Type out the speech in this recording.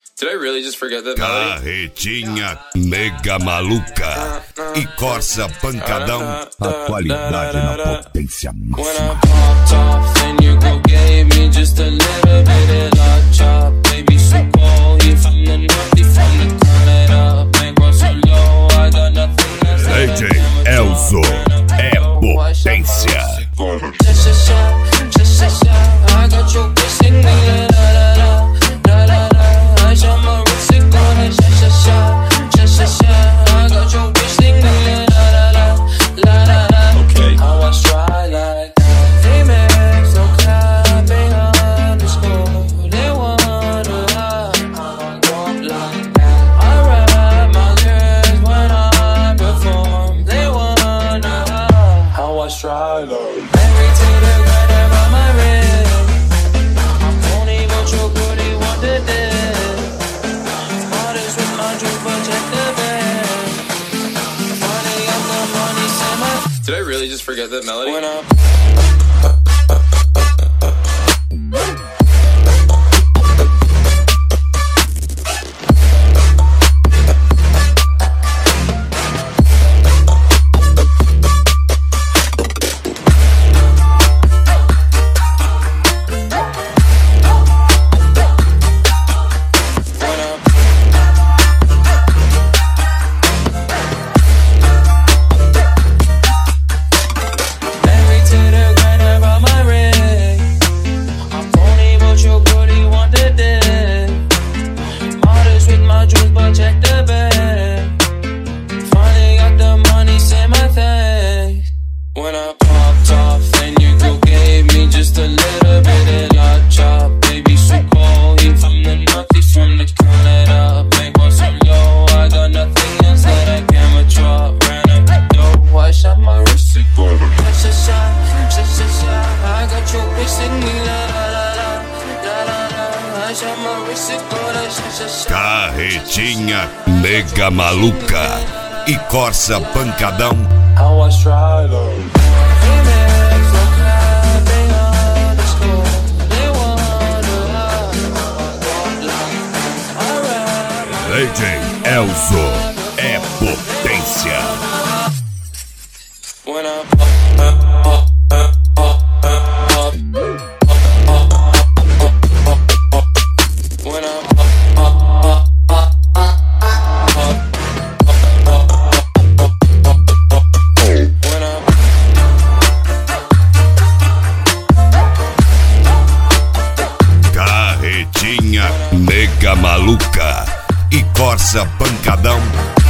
Did I really just forget that melody? Carretinha Nega Maluca e Corsa Pancadão. Atualidade na potência When máxima. I popped off, then you go gave me just a little bit of love chop. Baby, so cold, you from the north, you from the Canada. Bankroll so low, I got nothing else. DJ Elzo é potência. I got your bitch singing la la la la la la. I shot my wrist going sha. I got your bitch singing la la la la la la. Okay. How I try like that. Amex, no clapping underscore. They wanna lie, I don't like that. I rap my lyrics when I perform. They wanna lie, how I try like. Married to the grind around my wrist. I'm only what your booty want to do. Modest with my jewels, but check the bag. Funny, I'm the money, say my. Did I really just forget that melody? When I Carretinha Nega Maluca e Corsa Pancadão. how I try though. Amex, no clapping underscore. They wanna lie, I rap. DJ Elzo é potência. When I when I Carretinha Nega Maluca e Corsa Pancadão.